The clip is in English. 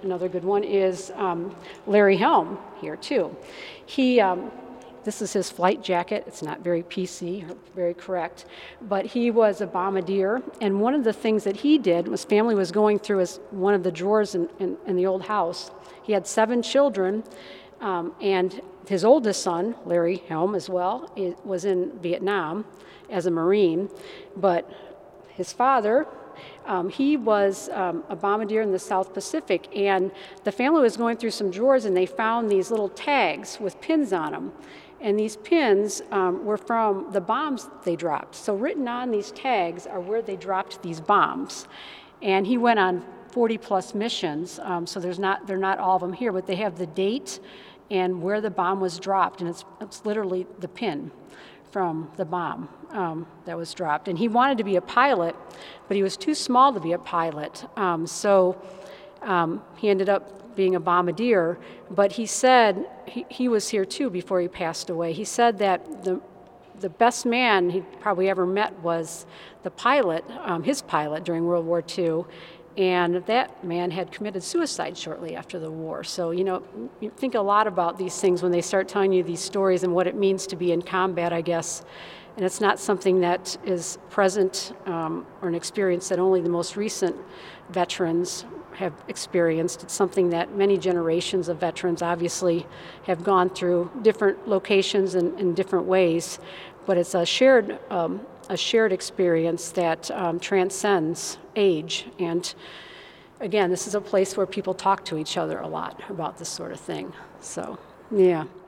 another good one is Larry Helm here too. This is his flight jacket. It's not very PC or very correct, but he was a bombardier. And one of the things that he did was family was going through one of the drawers in the old house. He had 7 children, and his oldest son, Larry Helm as well, was in Vietnam as a Marine. But his father, he was a bombardier in the South Pacific, and the family was going through some drawers and they found these little tags with pins on them. And these pins were from the bombs they dropped. So written on these tags are where they dropped these bombs. And he went on 40 plus missions, so they're not all of them here, but they have the date and where the bomb was dropped, and it's literally the pin from the bomb that was dropped. And he wanted to be a pilot, but he was too small to be a pilot. So he ended up being a bombardier, but he said, he was here too before he passed away, he said that the best man he probably ever met was the pilot, his pilot during World War II, and that man had committed suicide shortly after the war. So, you think a lot about these things when they start telling you these stories and what it means to be in combat, I guess. And it's not something that is present or an experience that only the most recent veterans have experienced. It's something that many generations of veterans obviously have gone through different locations and in different ways, but it's a shared experience that transcends age. And again, this is a place where people talk to each other a lot about this sort of thing. So, yeah.